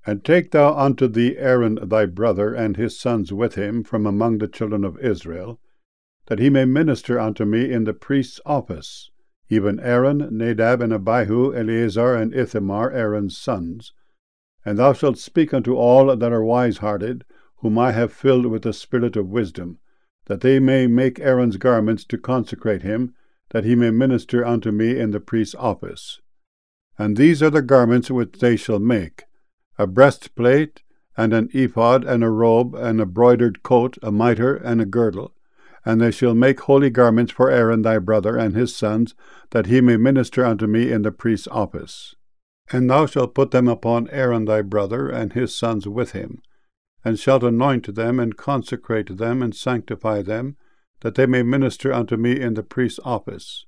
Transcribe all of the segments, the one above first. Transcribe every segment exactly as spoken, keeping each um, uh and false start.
And take thou unto thee Aaron thy brother, and his sons with him, from among the children of Israel, that he may minister unto me in the priest's office, even Aaron, Nadab, and Abihu, Eleazar, and Ithamar, Aaron's sons. And thou shalt speak unto all that are wise-hearted, whom I have filled with the spirit of wisdom, that they may make Aaron's garments to consecrate him, that he may minister unto me in the priest's office. And these are the garments which they shall make: a breastplate, and an ephod, and a robe, and a broidered coat, a mitre, and a girdle. And they shall make holy garments for Aaron thy brother and his sons, that he may minister unto me in the priest's office. And thou shalt put them upon Aaron thy brother and his sons with him, and shalt anoint them, and consecrate them, and sanctify them, that they may minister unto me in the priest's office.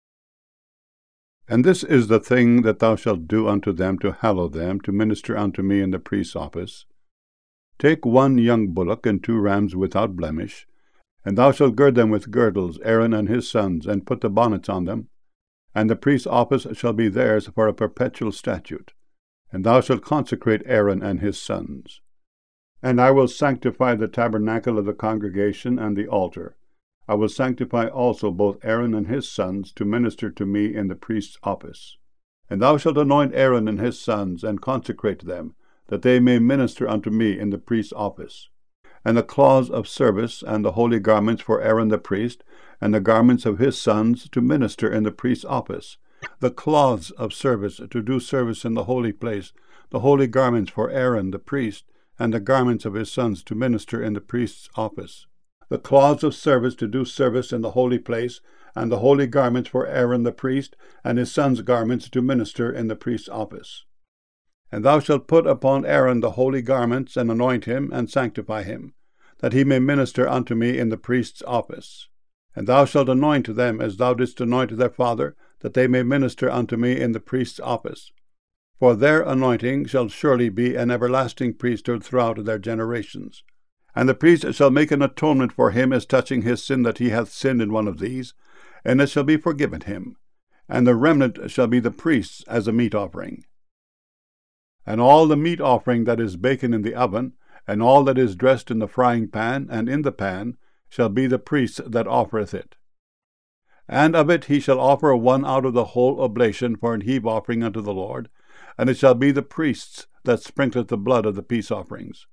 And this is the thing that thou shalt do unto them to hallow them, to minister unto me in the priest's office. Take one young bullock and two rams without blemish, and thou shalt gird them with girdles, Aaron and his sons, and put the bonnets on them. And the priest's office shall be theirs for a perpetual statute. And thou shalt consecrate Aaron and his sons. And I will sanctify the tabernacle of the congregation and the altar. I will sanctify also both Aaron and his sons to minister to me in the priest's office. And thou shalt anoint Aaron and his sons, and consecrate them, that they may minister unto me in the priest's office. And the cloths of service, and the holy garments for Aaron the priest, and the garments of his sons to minister in the priest's office. The cloths of service to do service in the holy place, the holy garments for Aaron the priest, and the garments of his sons to minister in the priest's office. The cloths of service to do service in the holy place, and the holy garments for Aaron the priest, and his sons' garments to minister in the priest's office. And thou shalt put upon Aaron the holy garments, and anoint him, and sanctify him, that he may minister unto me in the priest's office. And thou shalt anoint them as thou didst anoint their father, that they may minister unto me in the priest's office. For their anointing shall surely be an everlasting priesthood throughout their generations. And the priest shall make an atonement for him as touching his sin that he hath sinned in one of these, and it shall be forgiven him. And the remnant shall be the priest's as a meat offering. And all the meat offering that is baken in the oven, and all that is dressed in the frying pan and in the pan, shall be the priest's that offereth it. And of it he shall offer one out of the whole oblation for an heave offering unto the Lord, and it shall be the priest's that sprinkleth the blood of the peace offerings.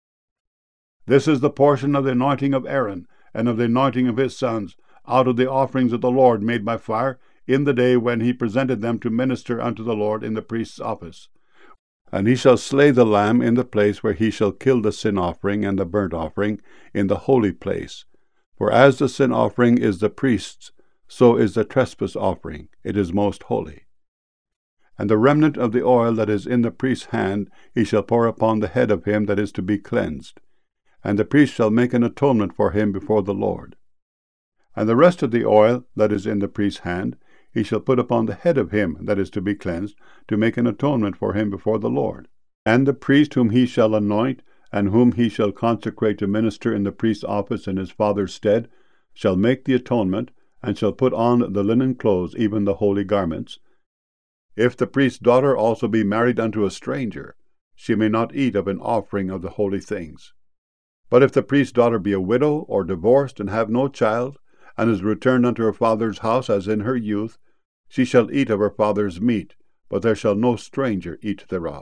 This is the portion of the anointing of Aaron, and of the anointing of his sons, out of the offerings of the Lord made by fire, in the day when he presented them to minister unto the Lord in the priest's office. And he shall slay the lamb in the place where he shall kill the sin offering and the burnt offering, in the holy place. For as the sin offering is the priest's, so is the trespass offering, it is most holy. And the remnant of the oil that is in the priest's hand he shall pour upon the head of him that is to be cleansed. And the priest shall make an atonement for him before the Lord. And the rest of the oil that is in the priest's hand he shall put upon the head of him that is to be cleansed, to make an atonement for him before the Lord. And the priest whom he shall anoint, and whom he shall consecrate to minister in the priest's office in his father's stead, shall make the atonement, and shall put on the linen clothes, even the holy garments. If the priest's daughter also be married unto a stranger, she may not eat of an offering of the holy things. But if the priest's daughter be a widow, or divorced, and have no child, and is returned unto her father's house as in her youth, she shall eat of her father's meat, but there shall no stranger eat thereof.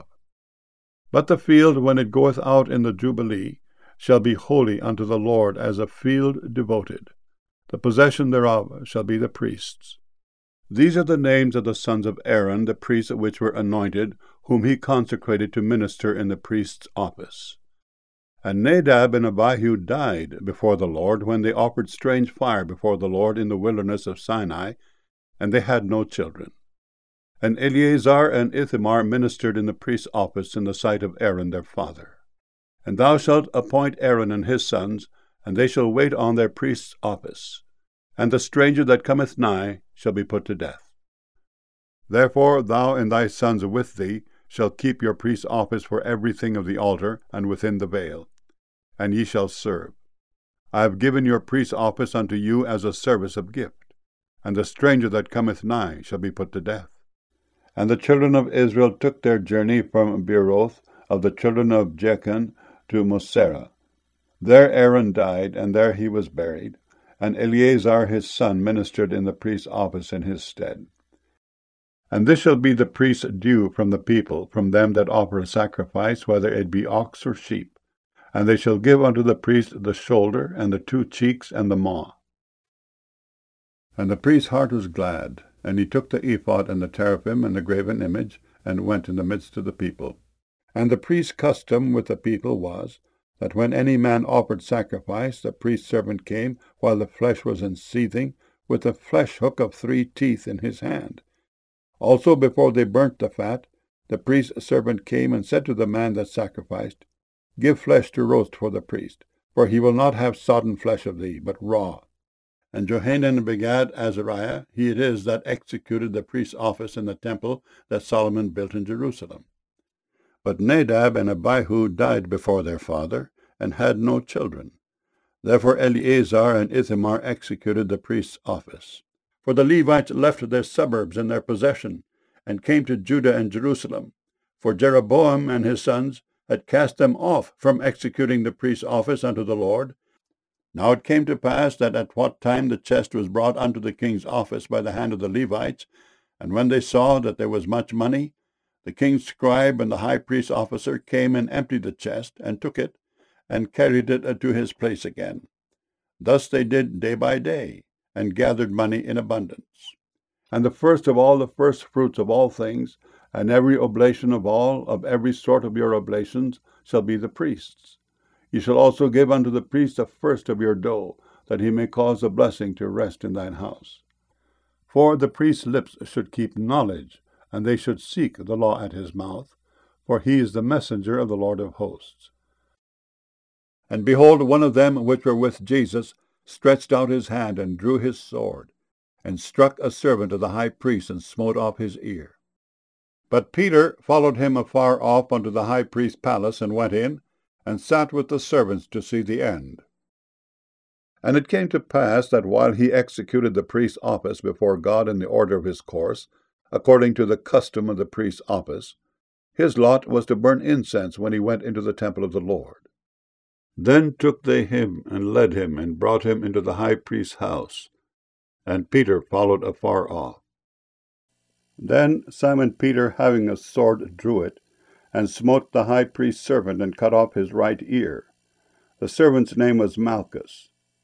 But the field, when it goeth out in the Jubilee, shall be holy unto the Lord, as a field devoted. The possession thereof shall be the priest's. These are the names of the sons of Aaron, the priests which were anointed, whom he consecrated to minister in the priest's office. And Nadab and Abihu died before the Lord, when they offered strange fire before the Lord in the wilderness of Sinai, and they had no children. And Eleazar and Ithamar ministered in the priest's office in the sight of Aaron their father. And thou shalt appoint Aaron and his sons, and they shall wait on their priest's office. And the stranger that cometh nigh shall be put to death. Therefore thou and thy sons with thee shall keep your priest's office for everything of the altar, and within the veil, and ye shall serve. I have given your priest's office unto you as a service of gift, and the stranger that cometh nigh shall be put to death. And the children of Israel took their journey from Beeroth of the children of Jachin to Mosera. There Aaron died, and there he was buried, and Eleazar his son ministered in the priest's office in his stead. And this shall be the priest's due from the people, from them that offer a sacrifice, whether it be ox or sheep. And they shall give unto the priest the shoulder, and the two cheeks, and the maw. And the priest's heart was glad, and he took the ephod and the teraphim and the graven image, and went in the midst of the people. And the priest's custom with the people was, that when any man offered sacrifice, the priest's servant came, while the flesh was in seething, with a flesh hook of three teeth in his hand. Also before they burnt the fat, the priest's servant came and said to the man that sacrificed, Give flesh to roast for the priest, for he will not have sodden flesh of thee, but raw. And Johanan begat Azariah. He it is that executed the priest's office in the temple that Solomon built in Jerusalem. But Nadab and Abihu died before their father, and had no children. Therefore Eleazar and Ithamar executed the priest's office. For the Levites left their suburbs in their possession, and came to Judah and Jerusalem. For Jeroboam and his sons had cast them off from executing the priest's office unto the Lord. Now it came to pass that at what time the chest was brought unto the king's office by the hand of the Levites, and when they saw that there was much money, the king's scribe and the high priest's officer came and emptied the chest, and took it, and carried it to his place again. Thus they did day by day, and gathered money in abundance. And the first of all the first fruits of all things, and every oblation of all, of every sort of your oblations, shall be the priest's. Ye shall also give unto the priest the first of your dough, that he may cause a blessing to rest in thine house. For the priest's lips should keep knowledge, and they should seek the law at his mouth, for he is the messenger of the Lord of hosts. And behold, one of them which were with Jesus stretched out his hand, and drew his sword, and struck a servant of the high priest, and smote off his ear. But Peter followed him afar off unto the high priest's palace, and went in, and sat with the servants to see the end. And it came to pass that while he executed the priest's office before God in the order of his course, according to the custom of the priest's office, his lot was to burn incense when he went into the temple of the Lord. Then took they him, and led him, and brought him into the high priest's house, and Peter followed afar off. Then Simon Peter, having a sword, drew it, and smote the high priest's servant, and cut off his right ear. The servant's name was Malchus.